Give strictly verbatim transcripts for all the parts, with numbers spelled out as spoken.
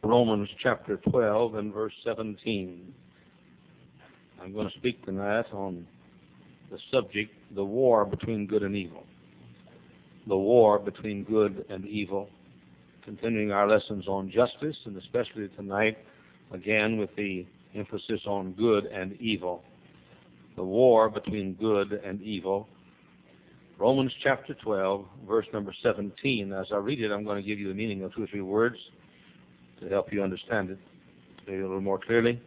Romans chapter twelve and verse seventeen. I'm going to speak tonight on the subject, the war between good and evil. The war between good and evil. Continuing our lessons on justice, and especially tonight, again with the emphasis on good and evil. The war between good and evil. Romans chapter twelve, verse number seventeen. As I read it, I'm going to give you the meaning of two or three words to help you understand it maybe a little more clearly.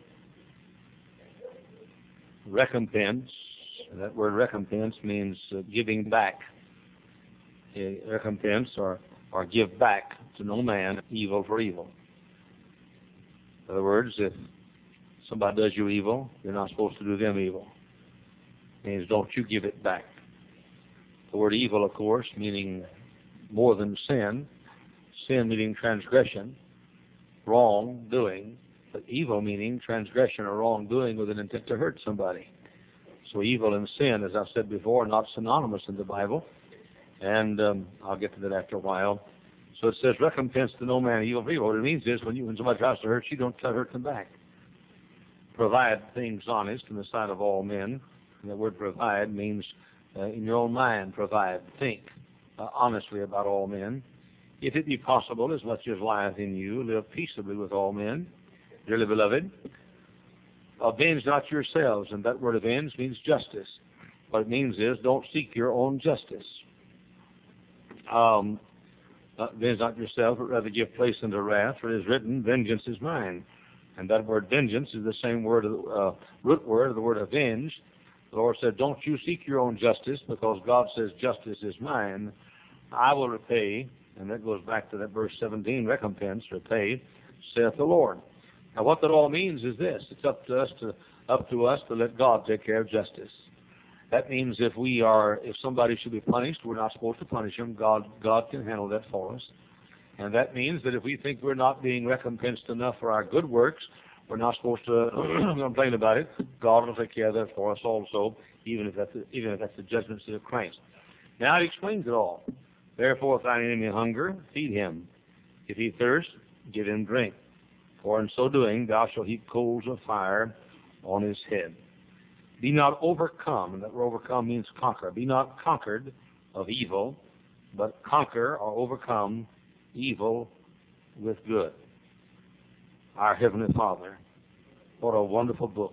Recompense. That word recompense means uh, giving back. A recompense or, or give back to no man evil for evil. In other words, if somebody does you evil, you're not supposed to do them evil. It means don't you give it back. The word evil, of course, meaning more than sin. Sin meaning transgression, wrongdoing, but evil meaning transgression or wrongdoing with an intent to hurt somebody. So evil and sin, as I've said before, are not synonymous in the Bible, and um, I'll get to that after a while. So it says, recompense to no man evil for evil. What it means is when, you, when somebody tries to hurt you, don't try to hurt them back. Provide things honest in the sight of all men. And the word provide means uh, in your own mind, provide, think uh, honestly about all men. If it be possible, as much as lieth in you, live peaceably with all men. Dearly beloved, avenge not yourselves, and that word avenge means justice. What it means is don't seek your own justice. Um, avenge not yourself, but rather give place unto wrath, for it is written, vengeance is mine. And that word vengeance is the same word, uh, root word of the word avenge. The Lord said, don't you seek your own justice, because God says justice is mine. I will repay. And that goes back to that verse seventeen, recompense, repay, saith the Lord. Now what that all means is this. It's up to us to up to us to let God take care of justice. That means if we are, if somebody should be punished, we're not supposed to punish him. God, God can handle that for us. And that means that if we think we're not being recompensed enough for our good works, we're not supposed to complain about it. God will take care of that for us also, even if that's the, even if that's the judgment seat of Christ. Now it explains it all. Therefore, if thine enemy hunger, feed him. If he thirst, give him drink. For in so doing, thou shalt heap coals of fire on his head. Be not overcome, and that word overcome means conquer. Be not conquered of evil, but conquer or overcome evil with good. Our Heavenly Father. What a wonderful book.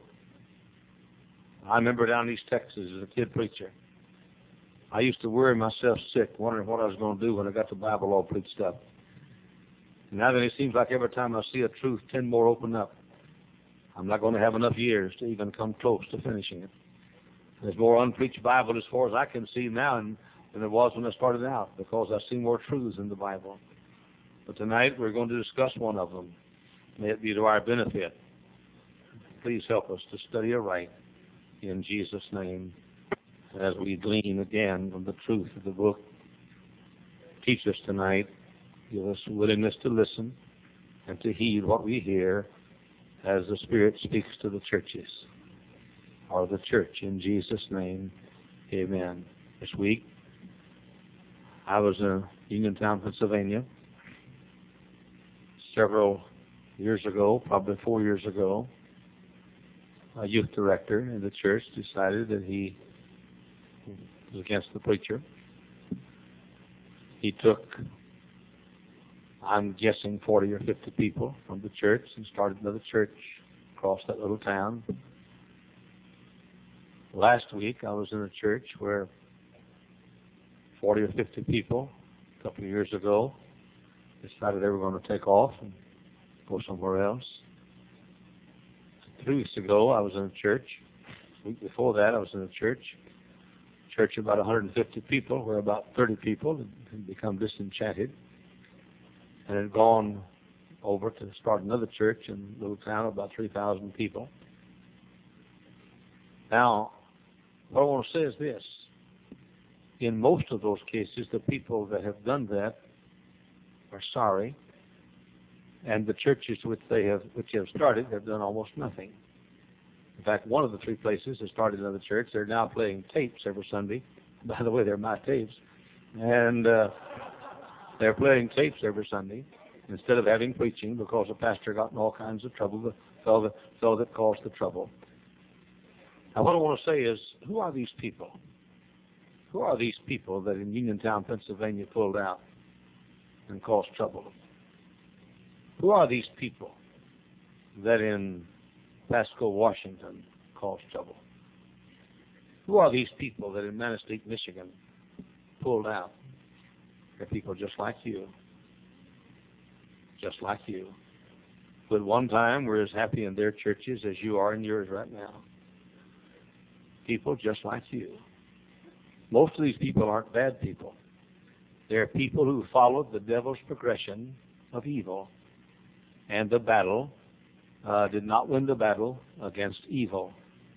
I remember down in East Texas as a kid preacher. I used to worry myself sick, wondering what I was going to do when I got the Bible all preached up. And now then it seems like every time I see a truth, ten more open up. I'm not going to have enough years to even come close to finishing it. There's more unpreached Bible as far as I can see now than there was when I started out, because I see more truths in the Bible. But tonight we're going to discuss one of them. May it be to our benefit. Please help us to study aright in Jesus' name as we glean again from the truth of the book. Teach us tonight. Give us willingness to listen and to heed what we hear as the Spirit speaks to the churches, or the church, in Jesus' name. Amen. This week, I was in Uniontown, Pennsylvania, several years ago, probably four years ago. A youth director in the church decided that he was against the preacher. He took, I'm guessing, forty or fifty people from the church and started another church across that little town. Last week, I was in a church where forty or fifty people, a couple of years ago, decided they were going to take off and go somewhere else. Three weeks ago, I was in a church. The week before that, I was in a church. Church of about one hundred fifty people, where about thirty people had become disenchanted and had gone over to start another church in a little town of about three thousand people. Now, what I want to say is this. In most of those cases, the people that have done that are sorry, and the churches which they have which have started have done almost nothing. In fact, one of the three places has started another church. They're now playing tapes every Sunday. By the way, they're my tapes. And uh, they're playing tapes every Sunday. instead of having preaching, because the pastor got in all kinds of trouble, the fellow that, fellow that caused the trouble. Now, what I want to say is, who are these people? Who are these people that in Uniontown, Pennsylvania, pulled out and caused trouble? Who are these people that in Pasco, Washington, caused trouble? Who are these people that in Manistee, Michigan, pulled out? They're people just like you. Just like you. Who at one time were as happy in their churches as you are in yours right now. People just like you. Most of these people aren't bad people. They're people who followed the devil's progression of evil. And the battle uh, did not win the battle against evil.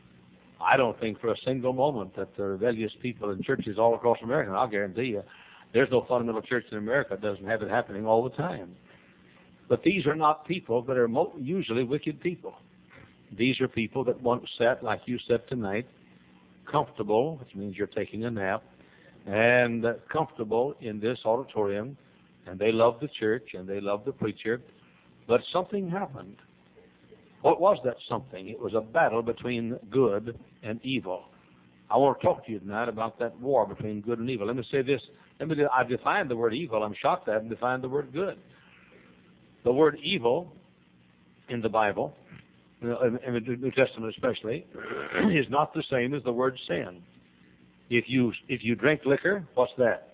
I don't think for a single moment that the rebellious people in churches all across America, and I'll guarantee you, there's no fundamental church in America that doesn't have it happening all the time. But these are not people that are mo- usually wicked people. These are people that once sat, like you sat tonight, comfortable, which means you're taking a nap, and uh, comfortable in this auditorium, and they love the church, and they love the preacher, but something happened. What was that something? It was a battle between good and evil. I want to talk to you tonight about that war between good and evil. Let me say this. Let me. I've defined the word evil. I'm shocked I haven't defined the word good. The word evil in the Bible, in the New Testament especially, is not the same as the word sin. If you if you drink liquor, what's that?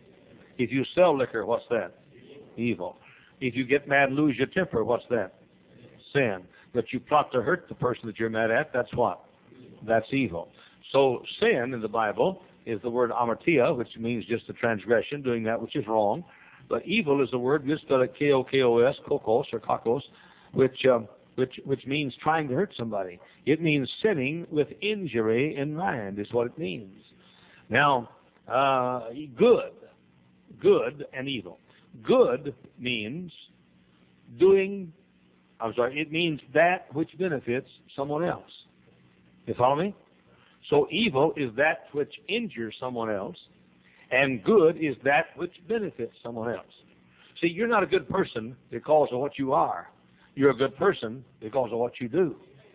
If you sell liquor, what's that? Evil. If you get mad and lose your temper, what's that? Sin. But you plot to hurt the person that you're mad at, that's what? That's evil. So sin in the Bible is the word amartia, which means just a transgression, doing that which is wrong. But evil is the word, we spell it K O K O S, kokos or kakos, which, um, which, which means trying to hurt somebody. It means sinning with injury in mind is what it means. Now, uh, good, good and evil. Good means doing, I'm sorry, it means that which benefits someone else. You follow me? So evil is that which injures someone else, and good is that which benefits someone else. See, you're not a good person because of what you are. You're a good person because of what you do.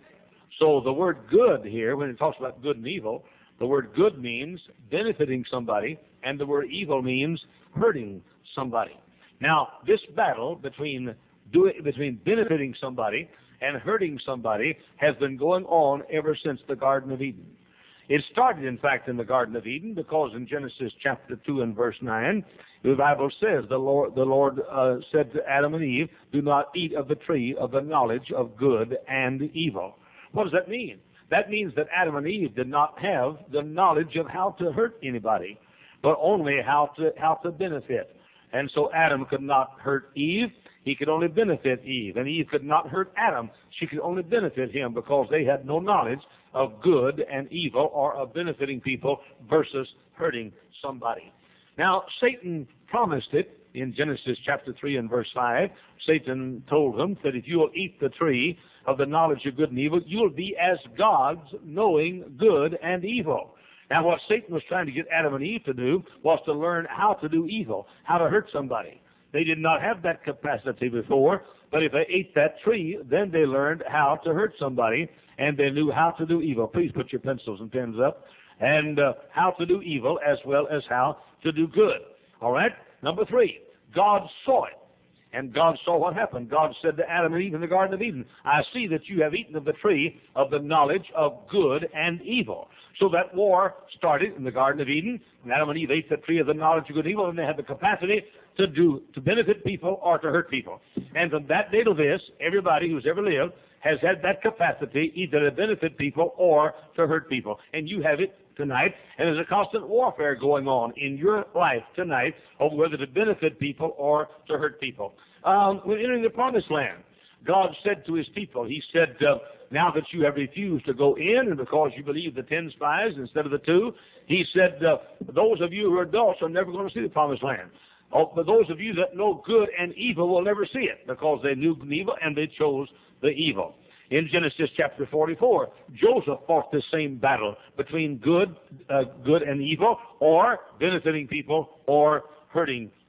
So the word good here, when it talks about good and evil, the word good means benefiting somebody, and the word evil means hurting somebody. Now, this battle between doing, between benefiting somebody and hurting somebody has been going on ever since the Garden of Eden. It started, in fact, in the Garden of Eden, because in Genesis chapter two and verse nine, the Bible says, the Lord, the Lord uh, said to Adam and Eve, do not eat of the tree of the knowledge of good and evil. What does that mean? That means that Adam and Eve did not have the knowledge of how to hurt anybody, but only how to, how to benefit. And so Adam could not hurt Eve. He could only benefit Eve. And Eve could not hurt Adam. She could only benefit him because they had no knowledge of good and evil, or of benefiting people versus hurting somebody. Now, Satan promised it in Genesis chapter three and verse five. Satan told them that if you will eat the tree of the knowledge of good and evil, you'll be as gods, knowing good and evil. Now, what Satan was trying to get Adam and Eve to do was to learn how to do evil, how to hurt somebody. They did not have that capacity before, but if they ate that tree, then they learned how to hurt somebody, and they knew how to do evil. Please put your pencils and pens up. And uh, how to do evil as well as how to do good. All right? Number three, God saw it. And God saw what happened. God said to Adam and Eve in the Garden of Eden, I see that you have eaten of the tree of the knowledge of good and evil. So that war started in the Garden of Eden, and Adam and Eve ate the tree of the knowledge of good and evil, and they had the capacity to do, to benefit people or to hurt people. And from that day to this, everybody who's ever lived has had that capacity either to benefit people or to hurt people. And you have it tonight, and there's a constant warfare going on in your life tonight over whether to benefit people or to hurt people. Um, when entering the promised land, God said to his people, he said, uh, now that you have refused to go in, and because you believe the ten spies instead of the two, he said, uh, those of you who are adults are never going to see the promised land. Oh, but those of you that know good and evil will never see it, because they knew evil and they chose the evil. In Genesis chapter forty-four, Joseph fought the same battle between good, uh, good and evil, or benefiting people or hurting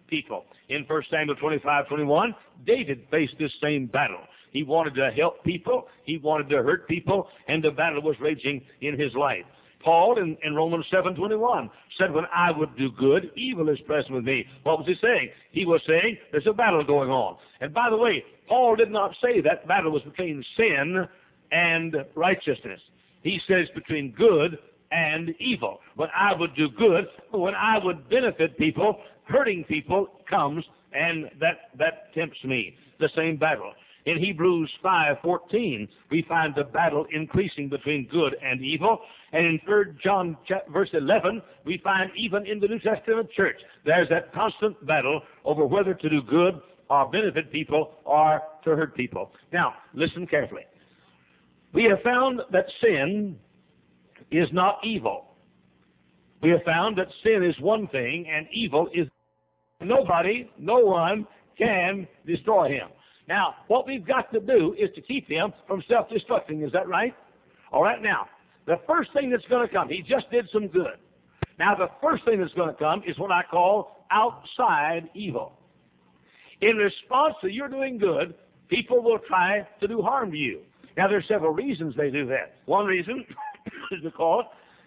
people. In First Samuel twenty-five twenty-one, David faced this same battle. He wanted to help people, he wanted to hurt people, and the battle was raging in his life. Paul in, in Romans seven twenty-one said, when I would do good, evil is present with me. What was he saying? He was saying there's a battle going on. And by the way, Paul did not say that battle was between sin and righteousness. He says between good and evil. When I would do good, when I would benefit people, hurting people comes, and that, that tempts me. The same battle. In Hebrews five fourteen, we find the battle increasing between good and evil. And in Third John verse eleven, we find even in the New Testament church, there's that constant battle over whether to do good or benefit people or to hurt people. Now, listen carefully. We have found that sin is not evil. We have found that sin is one thing and evil is nobody, no one can destroy him. Now, what we've got to do is to keep him from self-destructing. Is that right? All right, now, the first thing that's going to come, he just did some good. Now, the first thing that's going to come is what I call outside evil. In response to your doing good, people will try to do harm to you. Now, there are several reasons they do that. One reason is because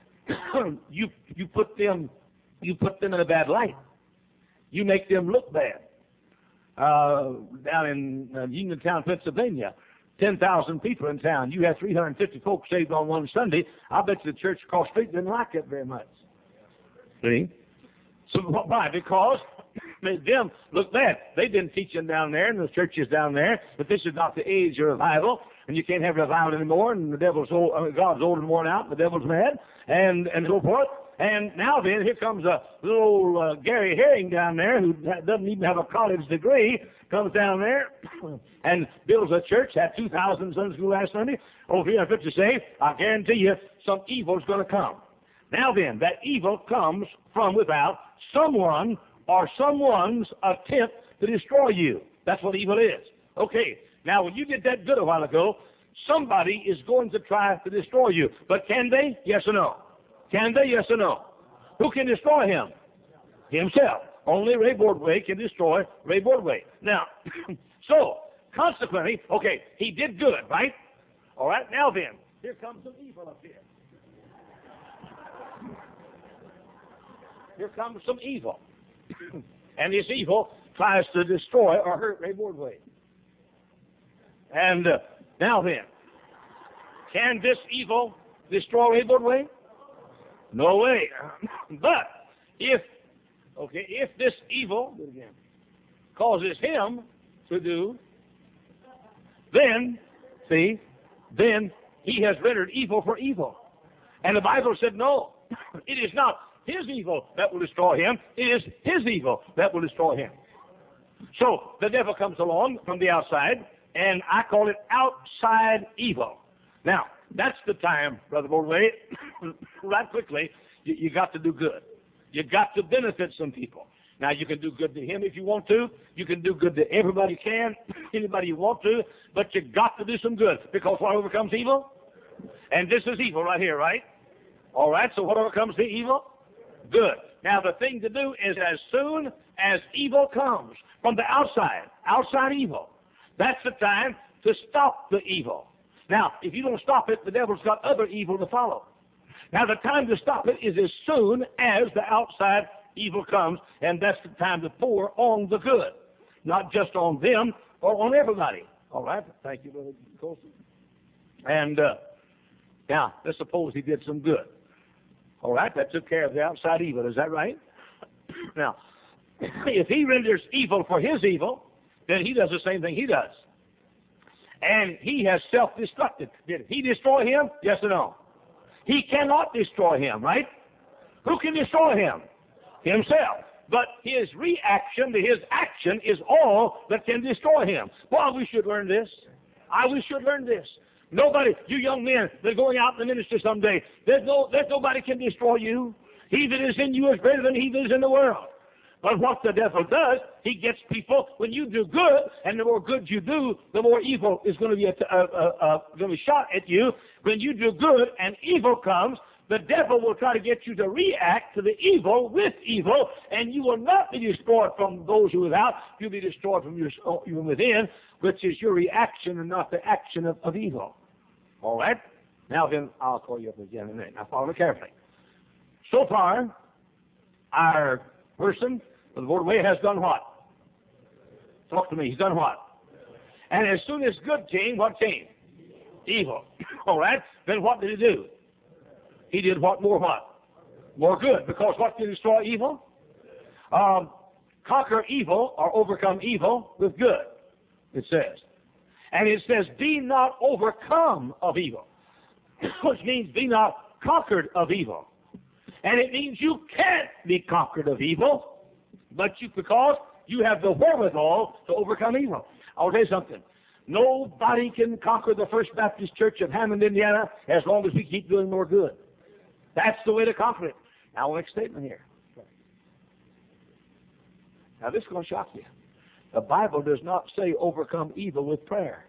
you you put them you put them in a bad light. You make them look bad. Uh, down in uh, Uniontown, Pennsylvania, ten thousand people in town. You had three hundred fifty folks saved on one Sunday. I bet you the church across the street didn't like it very much. See? So why? Because made them look bad. They've been teaching down there, and the churches down there, but this is not the age of revival, and you can't have revival anymore, and the devil's old, I mean, God's old and worn out, and the devil's mad, and and so forth. And now then, here comes a little uh, Gary Herring down there who doesn't even have a college degree, comes down there and builds a church, had two thousand Sunday school last Sunday, over three hundred fifty saved. I guarantee you some evil's going to come. Now then, that evil comes from without someone or someone's attempt to destroy you. That's what evil is. Okay, now when you did that good a while ago, somebody is going to try to destroy you. But can they? Yes or no? Can they? Yes or no? Who can destroy him? Himself. Only Ray Bordway can destroy Ray Bordway. Now, so, consequently, okay, he did good, right? All right, now then, here comes some evil up here. Here comes some evil. And this evil tries to destroy or hurt Ray Bordway. And uh, now then, can this evil destroy Ray Bordway? No way. But if, okay, if this evil do it again, causes him to do, then, see, then he has rendered evil for evil. And the Bible said, no, it is not his evil that will destroy him. It is his evil that will destroy him. So the devil comes along from the outside, and I call it outside evil. Now, that's the time, Brother Bordway, right quickly, you, you got to do good. You got to benefit some people. Now, you can do good to him if you want to. You can do good to everybody you can, anybody you want to, but you got to do some good, because what overcomes evil? And this is evil right here, right? All right, so what overcomes the evil? Good. Now, the thing to do is as soon as evil comes from the outside, outside evil, that's the time to stop the evil. Now, if you don't stop it, the devil's got other evil to follow. Now, the time to stop it is as soon as the outside evil comes, and that's the time to pour on the good, not just on them or on everybody. All right? Thank you, Brother Colson. And uh, now, let's suppose he did some good. All right? That took care of the outside evil. Is that right? Now, if he renders evil for his evil, then he does the same thing he does. And he has self-destructed. Did he destroy him? Yes or no? He cannot destroy him, right? Who can destroy him? Himself. But his reaction to his action is all that can destroy him. Well, we should learn this. I we should learn this. Nobody, you young men that are going out in the ministry someday, there's no, there's nobody can destroy you. He that is in you is greater than he that is in the world. But what the devil does, he gets people, when you do good, and the more good you do, the more evil is going to be, uh, uh, uh, going to be shot at you. When you do good and evil comes, the devil will try to get you to react to the evil with evil, and you will not be destroyed from those who are without. You'll be destroyed from your, your within, which is your reaction and not the action of, of evil. All right? Now then, I'll call you up again in a minute. Now follow me carefully. So far, our person, the Lord way, has done what? Talk to me. He's done what? And as soon as good came, what came? Evil. All right? Then what did he do? He did what? More what? More good. Because what can destroy evil? Um, conquer evil or overcome evil with good, it says. And it says, be not overcome of evil. Which means be not conquered of evil. And it means you can't be conquered of evil, but you because you have the wherewithal to overcome evil. I'll tell you something. Nobody can conquer the First Baptist Church of Hammond, Indiana, as long as we keep doing more good. That's the way to conquer it. Now, I'll make a statement here. Now, this is going to shock you. The Bible does not say overcome evil with prayer.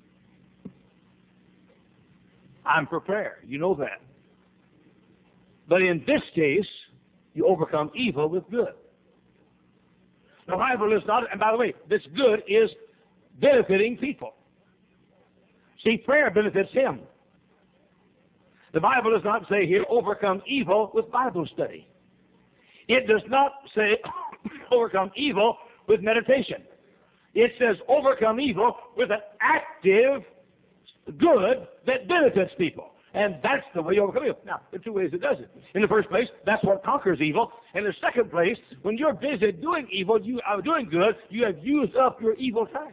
I'm for prayer. You know that. But in this case, you overcome evil with good. The Bible is not, and by the way, this good is benefiting people. See, prayer benefits him. The Bible does not say here, overcome evil with Bible study. It does not say, overcome evil with meditation. It says, overcome evil with an active good that benefits people. And that's the way you overcome evil. Now, there are two ways it does it. In the first place, that's what conquers evil. In the second place, when you're busy doing evil, you are doing good, you have used up your evil time.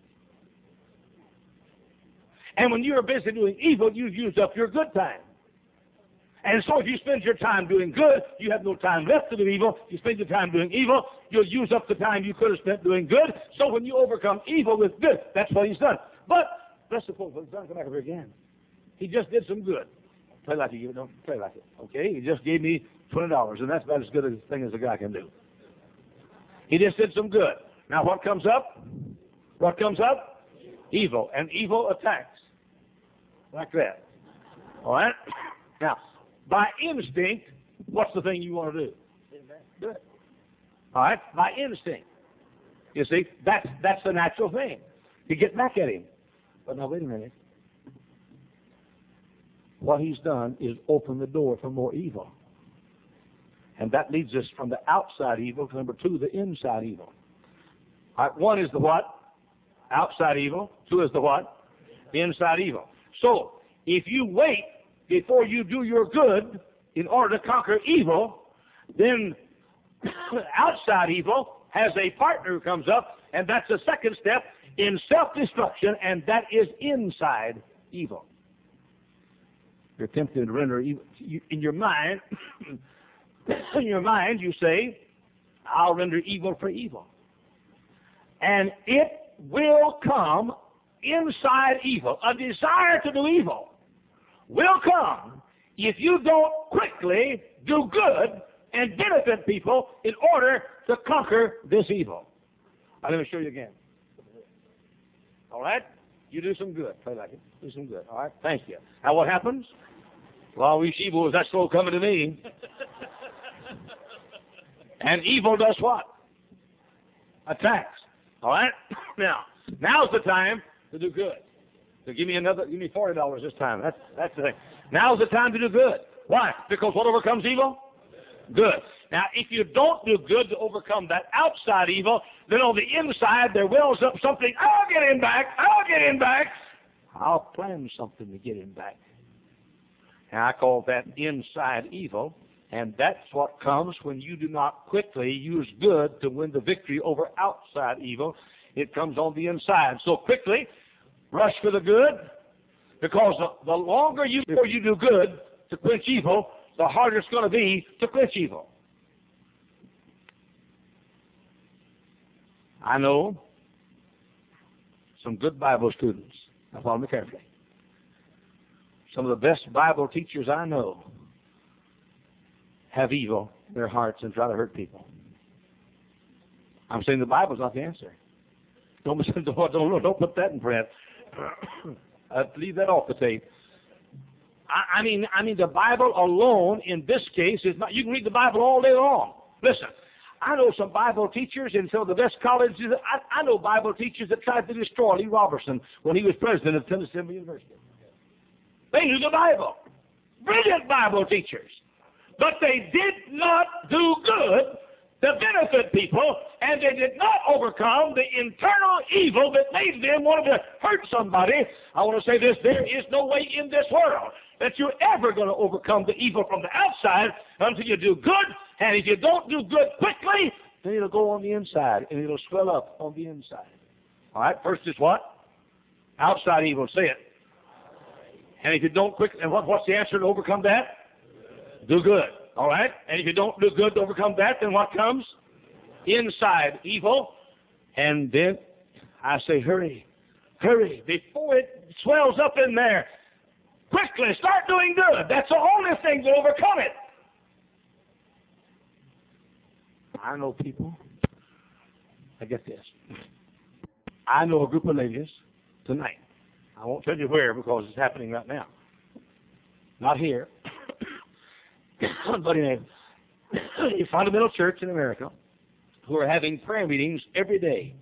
And when you're busy doing evil, you've used up your good time. And so if you spend your time doing good, you have no time left to do evil. You spend your time doing evil, you'll use up the time you could have spent doing good. So when you overcome evil with good, that's what he's done. But let's suppose he's done come back over again. He just did some good. Play like you don't play like it. Okay? He just gave me twenty dollars, and that's about as good a thing as a guy can do. He just did some good. Now what comes up? What comes up? Evil. And evil attacks. Like that. All right? Now, by instinct, what's the thing you want to do? Do it. All right? By instinct. You see, that's, that's the natural thing. You get back at him. But now, wait a minute. What he's done is open the door for more evil. And that leads us from the outside evil to number two, the inside evil. All right, one is the what? Outside evil. Two is the what? The inside evil. So, if you wait before you do your good in order to conquer evil, then outside evil has a partner who comes up, and that's the second step in self-destruction, and that is inside evil. You're tempted to render evil. In your mind, in your mind, you say, I'll render evil for evil. And it will come inside evil. A desire to do evil will come if you don't quickly do good and benefit people in order to conquer this evil. Now, let me show you again. All right? You do some good. Play like it. Do some good. All right? Thank you. Now, what happens? Well, I wish evil was that slow coming to me. And evil does what? Attacks. All right? Now, now's the time to do good. So give me another, give me forty dollars this time. That's, that's the thing. Now's the time to do good. Why? Because what overcomes evil? Good. Now, if you don't do good to overcome that outside evil, then on the inside there wells up something, I'll get him back, I'll get him back. I'll plan something to get him back. And I call that inside evil, and that's what comes when you do not quickly use good to win the victory over outside evil. It comes on the inside. So quickly, rush for the good, because the, the longer you, before you do good to quench evil, the harder it's going to be to quench evil. I know some good Bible students. Now follow me carefully. Some of the best Bible teachers I know have evil in their hearts and try to hurt people. I'm saying the Bible's not the answer. Don't, don't, don't, don't put that in print. I'd leave that off the tape. I, I mean, I mean, the Bible alone in this case is not. You can read the Bible all day long. Listen, I know some Bible teachers in some of the best colleges. I, I know Bible teachers that tried to destroy Lee Robertson when he was president of Tennessee University. They knew the Bible. Brilliant Bible teachers. But they did not do good to benefit people, and they did not overcome the internal evil that made them want to hurt somebody. I want to say this, there is no way in this world that you're ever going to overcome the evil from the outside until you do good, and if you don't do good quickly, then it'll go on the inside, and it'll swell up on the inside. All right, first is what? Outside evil, say it. And if you don't quickly, and what, what's the answer to overcome that? Do good. All right? And if you don't do good to overcome that, then what comes? Inside evil. And then I say, hurry, hurry, before it swells up in there. Quickly, start doing good. That's the only thing to overcome it. I know people. I get this. I know a group of ladies tonight. I won't tell you where because it's happening right now. Not here. But in a, a fundamental church in America who are having prayer meetings every day.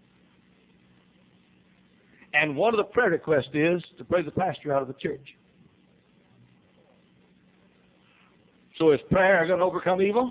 And one of the prayer requests is to pray the pastor out of the church. So is prayer going to overcome evil?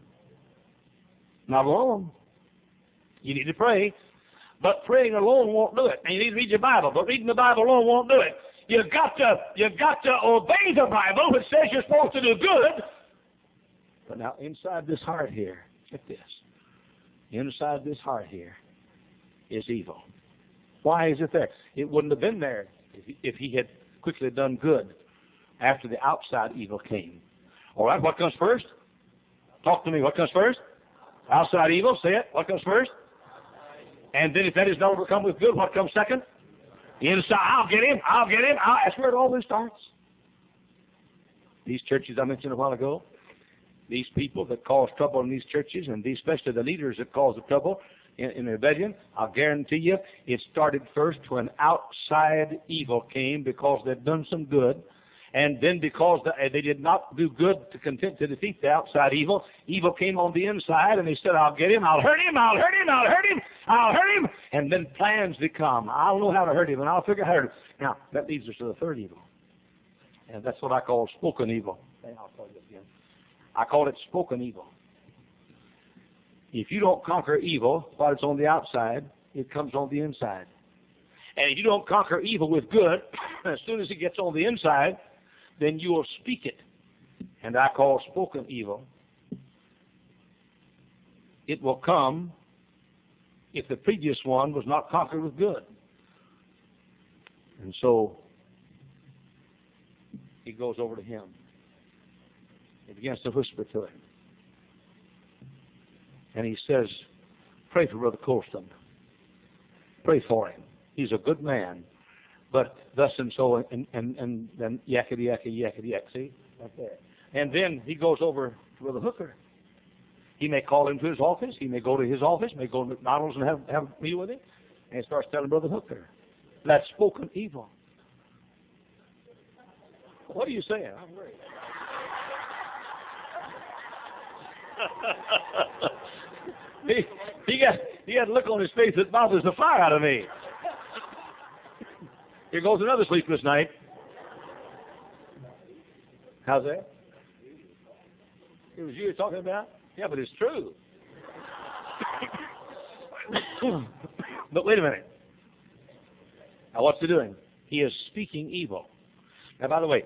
Not alone. You need to pray. But praying alone won't do it. And you need to read your Bible. But reading the Bible alone won't do it. You've got to, you've got to obey the Bible, which says you're supposed to do good. But now, inside this heart here, get this. Inside this heart here is evil. Why is it there? It wouldn't have been there if he, if he had quickly done good after the outside evil came. All right, what comes first? Talk to me. What comes first? Outside evil. Say it. What comes first? And then if that is not overcome with good, what comes second? Inside, I'll get him, I'll get him. I'll, that's where it always starts. These churches I mentioned a while ago, these people that cause trouble in these churches, and these, especially the leaders that cause the trouble in, in rebellion, I'll guarantee you it started first when outside evil came because they'd done some good. And then because the, they did not do good to content to defeat the outside evil, evil came on the inside, and they said, I'll get him, I'll hurt him, I'll hurt him, I'll hurt him, I'll hurt him. And then plans become, I'll know how to hurt him, and I'll figure out how to hurt him. Now, that leads us to the third evil. And that's what I call spoken evil. I'll call it again. I call it spoken evil. If you don't conquer evil while it's on the outside, it comes on the inside. And if you don't conquer evil with good, as soon as it gets on the inside, then you will speak it. And I call spoken evil. It will come if the previous one was not conquered with good. And so he goes over to him. He begins to whisper to him. And he says, pray for Brother Colston. Pray for him. He's a good man. But thus and so, and, and, and then yakety, yakety, yakety, yak. See? Right there. And then he goes over to Brother Hooker. He may call him to his office. He may go to his office, may go to McDonald's and have, have a meal with him. And he starts telling Brother Hooker. That's spoken evil. What are you saying? I'm worried. he, he, got, he got a look on his face that bothers the fire out of me. Here goes another sleepless night. How's that? It was you you're talking about? Yeah, but it's true. But wait a minute. Now what's he doing? He is speaking evil. Now, by the way,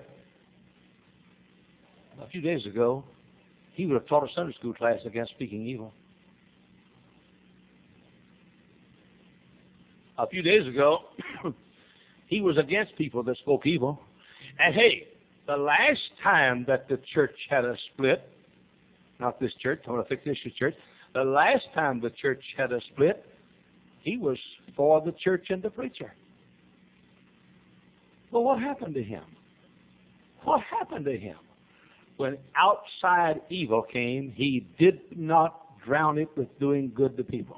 a few days ago, he would have taught a Sunday school class against speaking evil. A few days ago, he was against people that spoke evil. And hey, the last time that the church had a split, not this church, I want to fix this church, the last time the church had a split, he was for the church and the preacher. Well, what happened to him? What happened to him? When outside evil came, he did not drown it with doing good to people.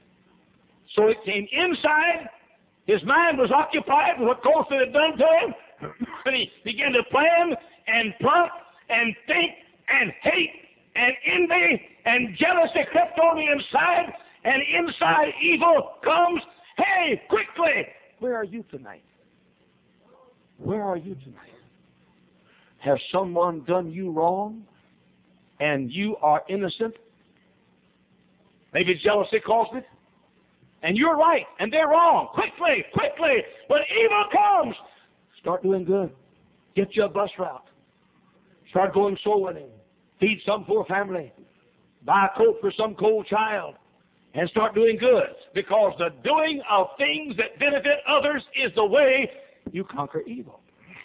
So it came inside. His mind was occupied with what Colston had done to him, and he began to plan and plot and think and hate and envy and jealousy crept on the inside, and inside evil comes. Hey, quickly, where are you tonight? Where are you tonight? Has someone done you wrong and you are innocent? Maybe jealousy caused it. And you're right and they're wrong. Quickly, quickly, when evil comes, start doing good. Get you a bus route. Start going soul winning. Feed some poor family. Buy a coat for some cold child. And start doing good. Because the doing of things that benefit others is the way you conquer evil.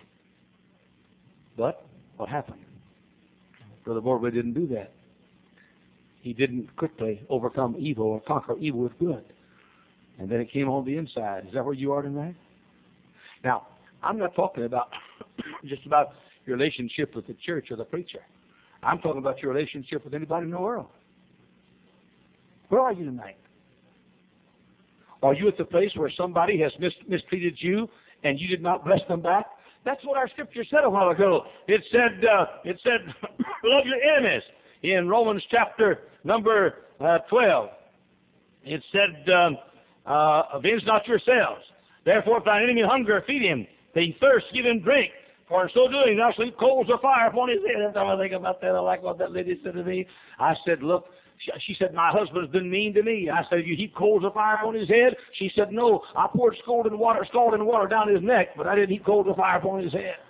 But what happened? Brother Borway didn't do that. He didn't quickly overcome evil or conquer evil with good. And then it came on the inside. Is that where you are tonight? Now, I'm not talking about just about your relationship with the church or the preacher. I'm talking about your relationship with anybody in the world. Where are you tonight? Are you at the place where somebody has mis- mistreated you and you did not bless them back? That's what our scripture said a while ago. It said, uh, it said, love your enemies in Romans chapter number uh, twelve. It said, um, uh, avenge not yourselves. Therefore, if thine enemy hunger, feed him. If he thirst, give him drink. For in so doing, thou shalt heap coals of fire upon his head. Every time I think about that, I like what that lady said to me. I said, look, she said, my husband's been mean to me. I said, you heap coals of fire on his head? She said, no, I poured scalding water, scalding water down his neck, but I didn't heap coals of fire upon his head.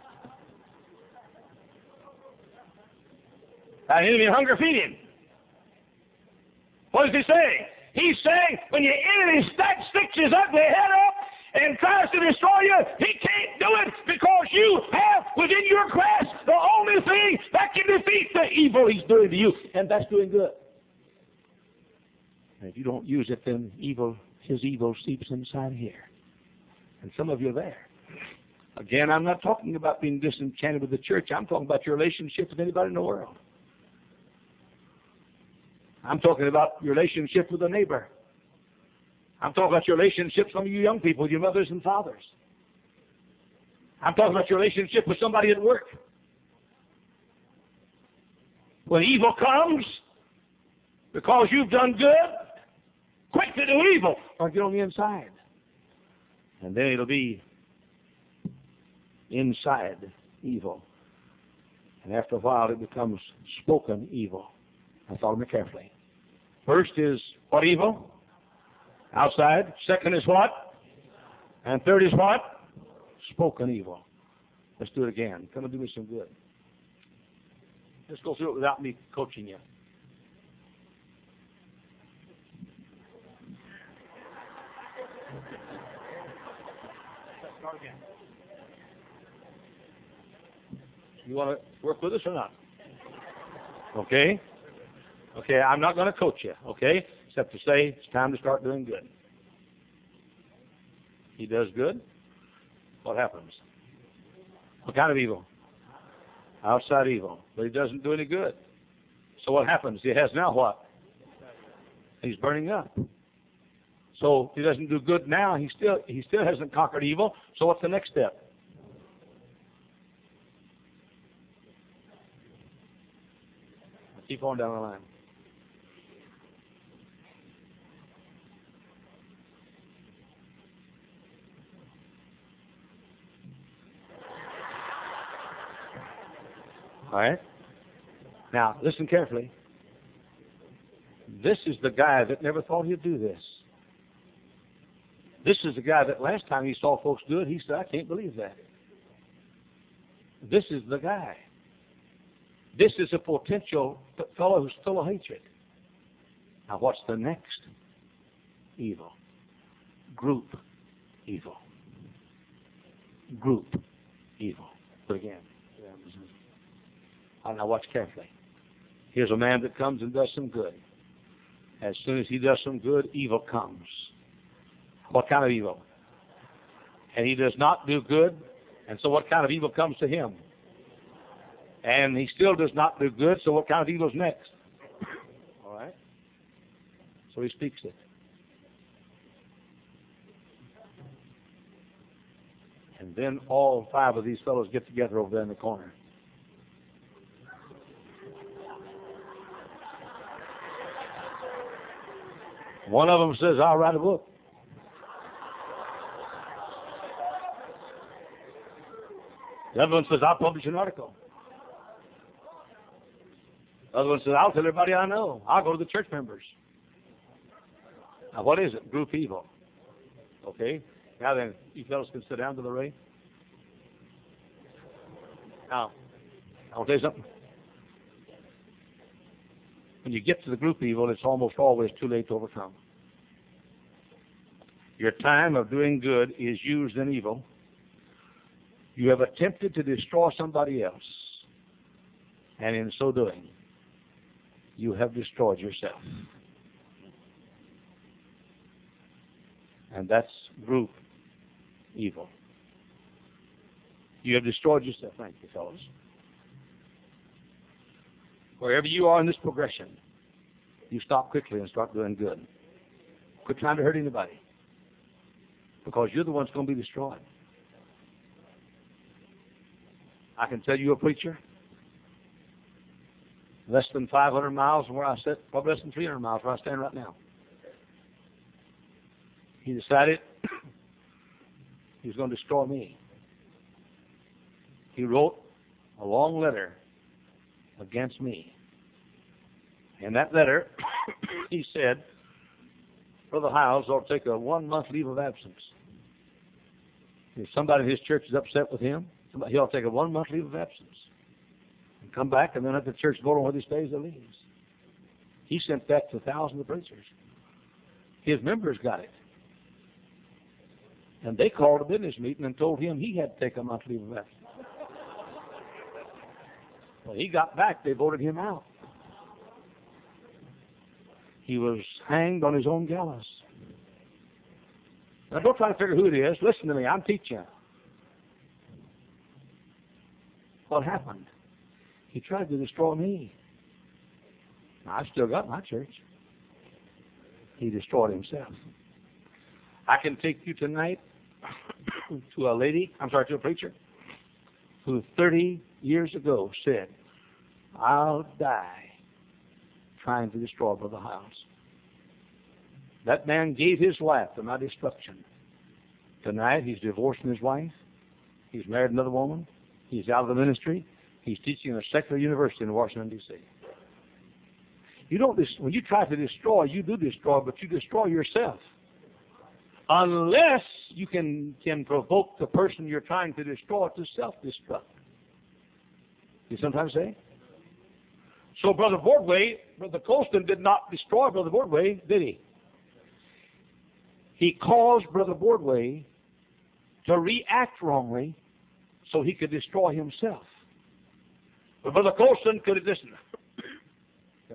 Thine enemy hunger, feed him. What is he saying? He's saying, when your enemy sticks, sticks his ugly head up and tries to destroy you, he can't do it because you have within your grasp the only thing that can defeat the evil he's doing to you, and that's doing good. And if you don't use it, then evil, his evil seeps inside here. And some of you are there. Again, I'm not talking about being disenchanted with the church. I'm talking about your relationship with anybody in the world. I'm talking about your relationship with a neighbor. I'm talking about your relationship, some of you young people, your mothers and fathers. I'm talking about your relationship with somebody at work. When evil comes, because you've done good, quick to do evil, or get on the inside. And then it'll be inside evil. And after a while, it becomes spoken evil. Now follow me carefully. First is what evil? Outside. Second is what? And third is what? Spoken evil. Let's do it again. Come and do me some good. Let's go through it without me coaching you. Let's start again. You want to work with us or not? Okay? Okay, I'm not going to coach you, okay? Except to say it's time to start doing good. He does good. What happens? What kind of evil? Outside evil. But he doesn't do any good. So what happens? He has now what? He's burning up. So he doesn't do good now. He still he still hasn't conquered evil. So what's the next step? Keep on down the line. All right? Now, listen carefully. This is the guy that never thought he'd do this. This is the guy that last time he saw folks do it, he said, I can't believe that. This is the guy. This is a potential fellow who's full of hatred. Now, what's the next? Evil. Group evil. Group evil. But again, I now watch carefully. Here's a man that comes and does some good. As soon as he does some good, evil comes. What kind of evil? And he does not do good, and so what kind of evil comes to him? And he still does not do good, so what kind of evil is next? All right? So he speaks it. And then all five of these fellows get together over there in the corner. One of them says, I'll write a book. The other one says, I'll publish an article. The other one says, I'll tell everybody I know. I'll go to the church members. Now, what is it? Group evil. Okay? Now then, you fellows can sit down to the ray. Now, I'll tell you something. When you get to the group evil, it's almost always too late to overcome. Your time of doing good is used in evil. You have attempted to destroy somebody else, and in so doing, you have destroyed yourself. And that's group evil. You have destroyed yourself. Thank you, fellows. Wherever you are in this progression, you stop quickly and start doing good. Quit trying to hurt anybody, because you're the one that's going to be destroyed. I can tell you a preacher, less than five hundred miles from where I sit, probably less than three hundred miles where I stand right now. He decided he was going to destroy me. He wrote a long letter against me. In that letter, he said, Brother Hiles ought to take a one-month leave of absence. If somebody in his church is upset with him, he ought to take a one-month leave of absence and come back, and then let the church vote on whether he stays or leaves. He sent that to thousands of preachers. His members got it. And they called a business meeting and told him he had to take a month leave of absence. Well, he got back. They voted him out. He was hanged on his own gallows. Now, don't try to figure who it is. Listen to me. I'm teaching you. What happened? He tried to destroy me. Now, I've still got my church. He destroyed himself. I can take you tonight to a lady, I'm sorry, to a preacher, who thirty years ago said, I'll die trying to destroy Brother Hiles. That man gave his life to my destruction. Tonight, he's divorcing his wife. He's married another woman. He's out of the ministry. He's teaching in a secular university in Washington, D C You don't, when you try to destroy, you do destroy, but you destroy yourself. Unless you can, can provoke the person you're trying to destroy to self-destruct. You sometimes say? So Brother Bordway, Brother Colston did not destroy Brother Bordway, did he? He caused Brother Bordway to react wrongly so he could destroy himself. But Brother Colston could have listened. Okay.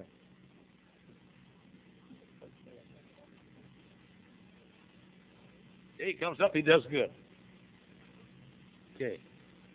He comes up, he does good. Okay.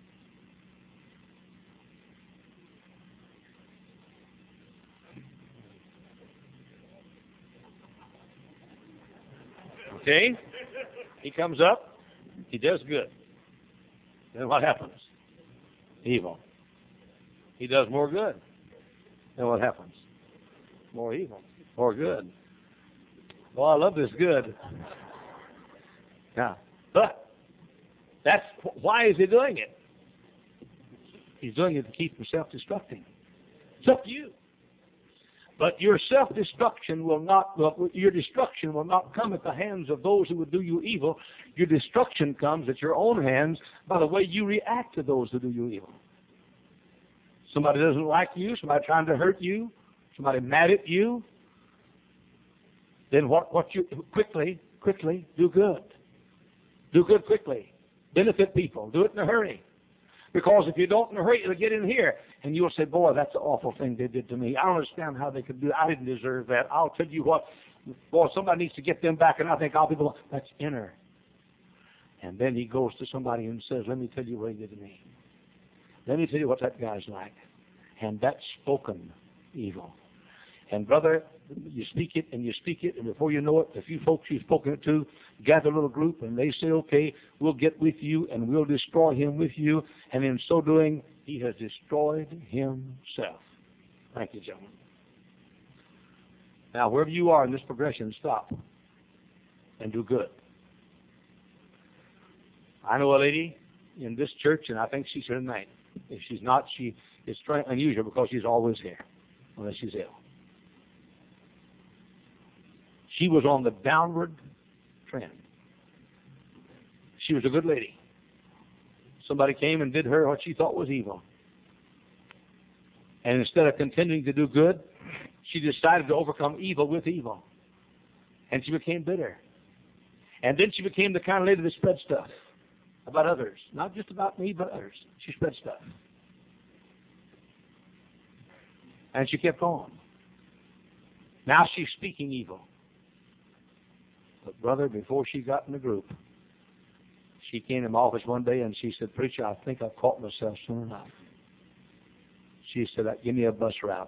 Okay? He comes up, he does good. Then what happens? Evil. He does more good. Then what happens? More evil. More good. Well, I love this good. Yeah. But that's why is he doing it? He's doing it to keep from self-destructing. It's up to you. But your self-destruction will not, well, your destruction will not come at the hands of those who would do you evil. Your destruction comes at your own hands by the way you react to those who do you evil. Somebody doesn't like you, somebody trying to hurt you, somebody mad at you. Then what, what you, quickly, quickly, do good. Do good quickly. Benefit people. Do it in a hurry. Because if you don't in a hurry, it'll get in here. And you'll say, boy, that's an awful thing they did to me. I don't understand how they could do it. I didn't deserve that. I'll tell you what, boy, somebody needs to get them back, and I think I'll be the one. That's inner. And then he goes to somebody and says, let me tell you what he did to me. Let me tell you what that guy's like. And that's spoken evil. And brother, you speak it and you speak it, and before you know it, the few folks you've spoken it to gather a little group, and they say, okay, we'll get with you, and we'll destroy him with you, and in so doing, he has destroyed himself. Thank you, gentlemen. Now, wherever you are in this progression, stop and do good. I know a lady in this church, and I think she's here tonight. If she's not, she is unusual because she's always here, unless she's ill. She was on the downward trend. She was a good lady. Somebody came and did her what she thought was evil. And instead of continuing to do good, she decided to overcome evil with evil. And she became bitter. And then she became the kind of lady that spread stuff about others. Not just about me, but others. She spread stuff. And she kept on. Now she's speaking evil. But brother, before she got in the group, she came in my office one day and she said, preacher, I think I've caught myself soon enough. She said, give me a bus route.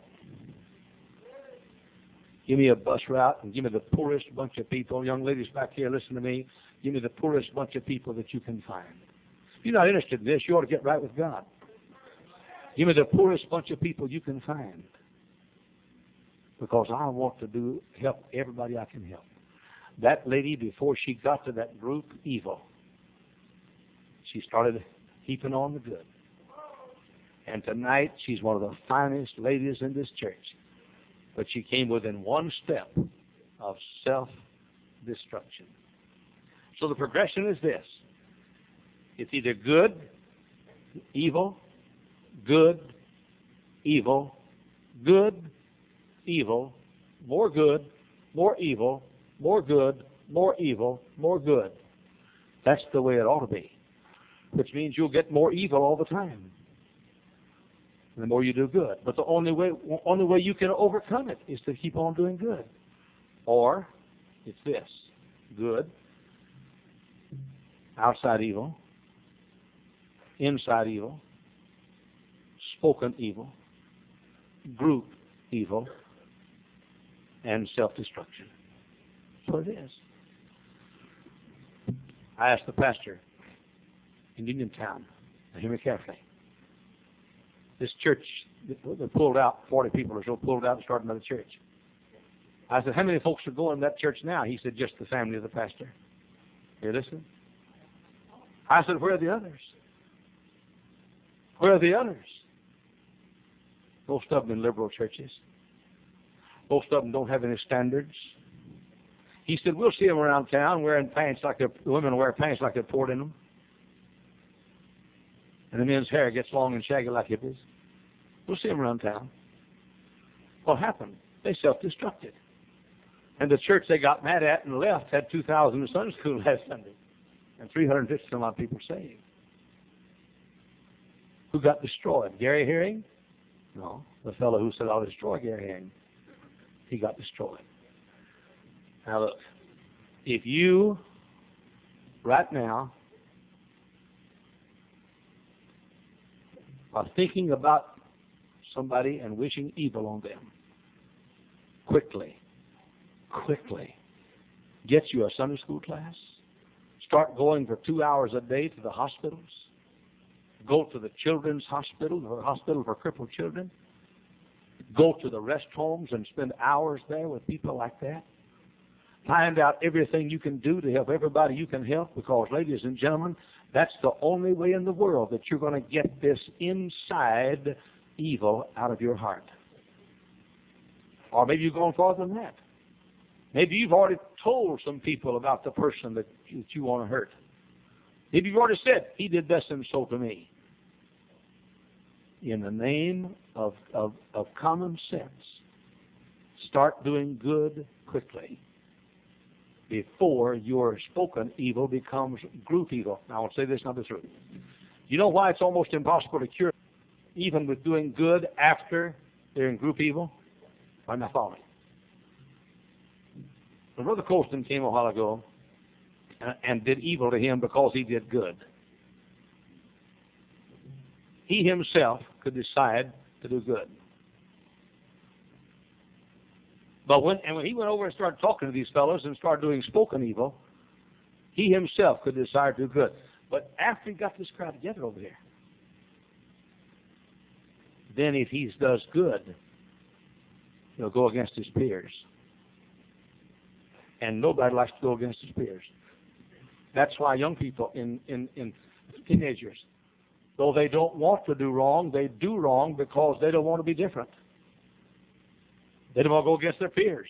Give me a bus route and give me the poorest bunch of people. Young ladies back here, listen to me. Give me the poorest bunch of people that you can find. If you're not interested in this, you ought to get right with God. Give me the poorest bunch of people you can find. Because I want to do help everybody I can help. That lady, before she got to that group, evil, she started heaping on the good. And tonight, she's one of the finest ladies in this church. But she came within one step of self-destruction. So the progression is this. It's either good, evil, good, evil, good, evil, more good, more evil, more good, more evil, more good. That's the way it ought to be. Which means you'll get more evil all the time. The more you do good. But the only way only way you can overcome it is to keep on doing good. Or it's this. Good. Outside evil. Inside evil. Spoken evil. Group evil. And self-destruction. That's what it is. I asked the pastor in Uniontown, now hear me carefully. This church, they pulled out, forty people or so pulled out and started another church. I said, how many folks are going to that church now? He said, just the family of the pastor. You listen? I said, where are the others? Where are the others? Most of them in liberal churches. Most of them don't have any standards. He said, we'll see them around town wearing pants like the women wear pants like they're poured in them. And the men's hair gets long and shaggy like hippies. We'll see them around town. What happened? They self-destructed. And the church they got mad at and left had two thousand in Sunday school last Sunday. And three hundred fifty some odd people saved. Who got destroyed? Gary Herring? No. The fellow who said, I'll destroy Gary Herring. He got destroyed. Now look. If you, right now, are thinking about somebody and wishing evil on them, quickly, quickly, get you a Sunday school class. Start going for two hours a day to the hospitals. Go to the children's hospital, the hospital for crippled children. Go to the rest homes and spend hours there with people like that. Find out everything you can do to help everybody you can help, because, ladies and gentlemen, that's the only way in the world that you're going to get this inside evil out of your heart. Or maybe you've gone farther than that. Maybe you've already told some people about the person that you, that you want to hurt. Maybe you've already said, he did this and so to me. In the name of, of, of common sense, start doing good quickly before your spoken evil becomes group evil. Now, I want to say this, not the truth. You know why it's almost impossible to cure even with doing good after they're in group evil? I'm not following. When Brother Colston came a while ago and, and did evil to him because he did good, he himself could decide to do good. But when, and when he went over and started talking to these fellows and started doing spoken evil, he himself could desire to do good. But after he got this crowd together over here, then if he does good, he'll go against his peers. And nobody likes to go against his peers. That's why young people, in, in, in teenagers, though they don't want to do wrong, they do wrong because they don't want to be different. They don't want to go against their peers.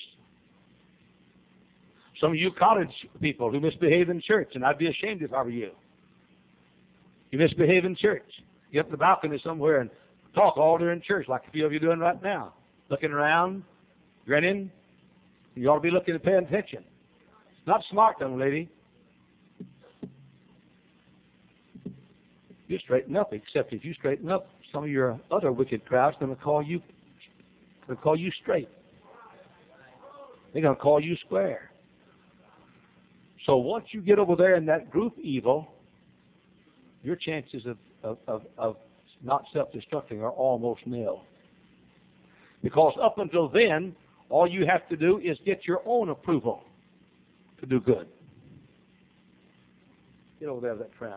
Some of you college people who misbehave in church, and I'd be ashamed if I were you. You misbehave in church. Get up the balcony somewhere and talk all during church like a few of you are doing right now. Looking around, grinning. You ought to be looking and paying attention. It's not smart, young lady. You straighten up, except if you straighten up, some of your other wicked crowds are going to call you, going to call you straight. They're going to call you square. So once you get over there in that group evil, your chances of, of, of, of not self-destructing are almost nil. Because up until then, all you have to do is get your own approval to do good. Get over there, that tramp.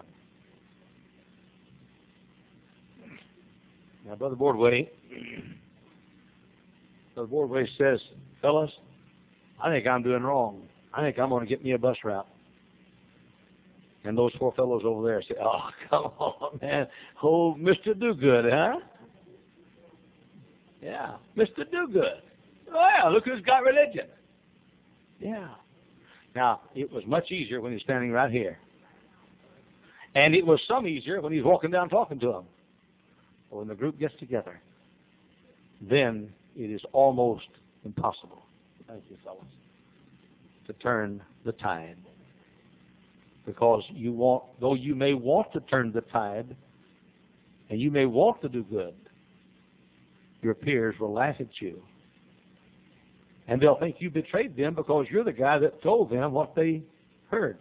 Now, Brother Bordway, Brother Bordway says, fellas, I think I'm doing wrong. I think I'm going to get me a bus route. And those four fellows over there say, oh, come on, man. Oh, Mister Do-Good, huh? Yeah, Mister Do-Good. Oh, yeah, look who's got religion. Yeah. Now, it was much easier when he's standing right here. And it was some easier when he's walking down talking to them. But when the group gets together, then it is almost impossible, thank you, fellas, to turn the tide. Because you want, though you may want to turn the tide, and you may want to do good, your peers will laugh at you. And they'll think you betrayed them because you're the guy that told them what they heard.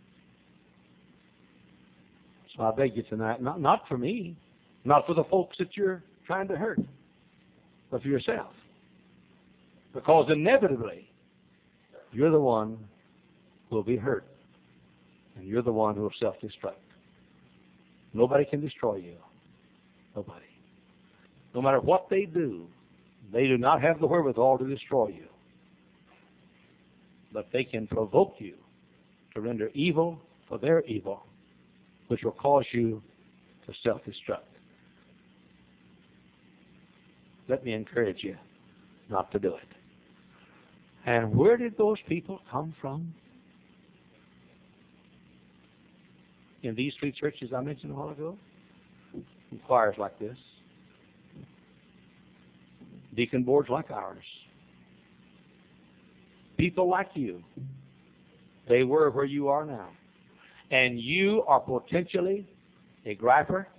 So I beg you tonight, not, not for me, not for the folks that you're trying to hurt, but for yourself. Because inevitably, you're the one who will be hurt. And you're the one who will self-destruct. Nobody can destroy you. Nobody. No matter what they do, they do not have the wherewithal to destroy you. But they can provoke you to render evil for their evil, which will cause you to self-destruct. Let me encourage you not to do it. And where did those people come from? In these three churches I mentioned a while ago, in choirs like this, deacon boards like ours, people like you, they were where you are now. And you are potentially a griper.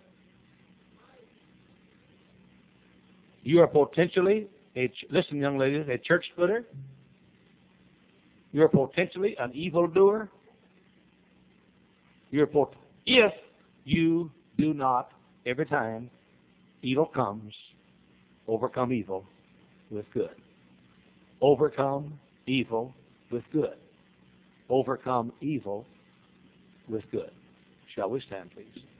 You are potentially a, listen young ladies, a church splitter. You are potentially an evildoer. You're pot- if you do not, every time evil comes, overcome evil with good. Overcome evil with good. Overcome evil with good. Shall we stand, please?